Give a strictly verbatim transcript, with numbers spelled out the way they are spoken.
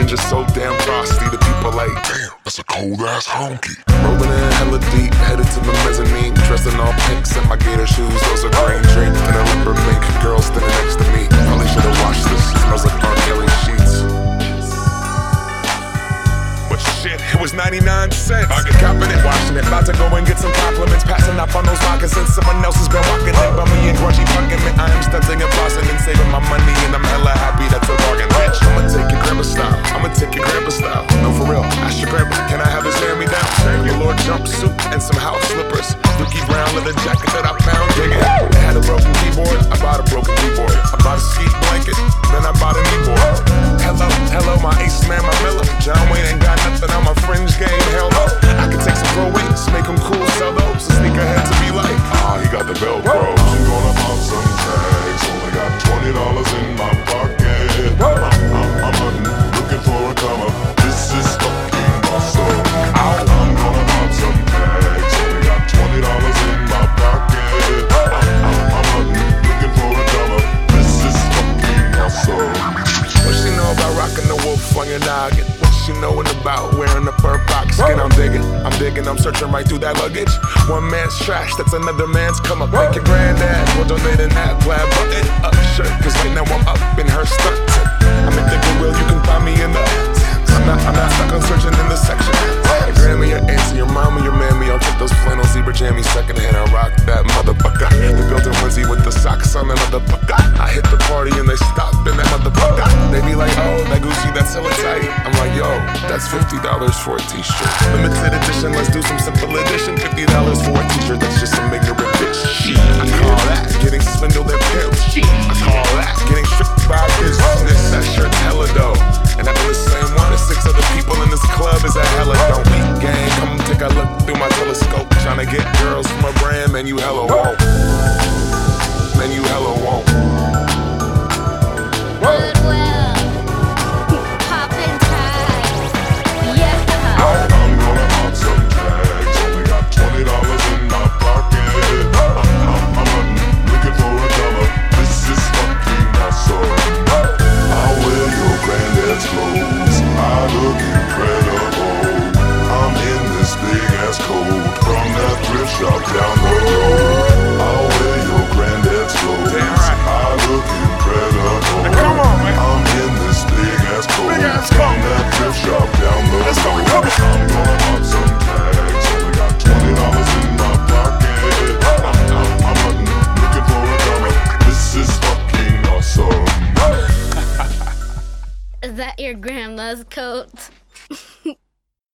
just so damn frosty. The people like, damn, that's a cold ass honky. Rolling in hella deep, headed to the mezzanine. Dressed in all pinks and my gator shoes, those are green. Drink and a leopard mink, girl standing next to me. Probably should've washed this, smells like R. Kelly sheets. But shit, it was ninety-nine cents. I get copping it, washing it, about to go and get some compliments. Passing up on those moccasins, someone else has been walking in. Bummy and grungy fucking me, I am stunting and flossing and saving my money, and I'm hella happy that's a bargain. Bitch, I'ma take your grandma style, I'ma take your grandpa style. No, for real, ask your grandpa, can I have his hand-me-down? Your Lord jumpsuit and some house slippers. Dookie brown leather jacket that I found digging. It had a broken keyboard, I bought a broken keyboard. I bought a ski blanket, then I bought a kneeboard. Hello, hello, my ace man, my Miller. John Wayne ain't got nothing on my fringe game, hell no. I could take some pro wings, make them cool, sell those. A sneakerhead to be like, ah, he got the Velcro. I'm gonna pop some tags, only got twenty dollars in my pocket. I'm, I'm, I'm hunting, looking for a come up. This is fucking awesome. I'm gonna pop some tags, only got twenty dollars in my pocket. I'm, I'm, I'm hunting, looking for a come up. This is fucking awesome. What she know about rocking the wolf on your noggin? What she knowin' about wearing the fur box skin? I'm digging, I'm digging, I'm searching right through that luggage. One man's trash, that's another man's come up. Thank your granddad for donating that plaid button up shirt, cause right now I'm up in her skirt. I'm at the Goodwill, you can find me in the I'm not, I'm not stuck on searching in the section. Your grandma, your auntie, your mama, your mammy, I'll take those flannel zebra jammies secondhand and rock that motherfucker. The built-in onesie with the socks on the motherfucker. I hit the party and they stop in that motherfucker. They be like, oh, that Gucci, that's hella tight. I'm like, yo, that's fifty dollars for a t-shirt. Limited edition, let's do some simple edition. fifty dollars for a t-shirt, that's just some ignorant bitch shit. I call that getting swindled and pimped. I call that getting tricked by business. That shirt's hella dope. And I do the same one as six other people in this club is a hella don't weak gang. Come take a look through my telescope. Tryna get girls from a brand, man, you hella won't. Man, you hella won't. Goodwill, poppin' tags, yeah. I'm gonna pop some tags, only got twenty dollars in my pocket. I'm, I'm, I'm hunting, looking for a come up. This is fucking awesome. I wear your granddad's clothes, I look incredible. I'm in this big ass coat from that thrift shop down the road. I wear your granddad's clothes, I look incredible. Now come on, man. I'm in this big ass coat Big ass from coat. that thrift shop down the Let's go, road. come on. I'm gonna pop some tags, only got twenty dollars in my pocket. I'm, I'm, I'm hunting, looking for a come up. This is fucking awesome. Is that your grandma's coat?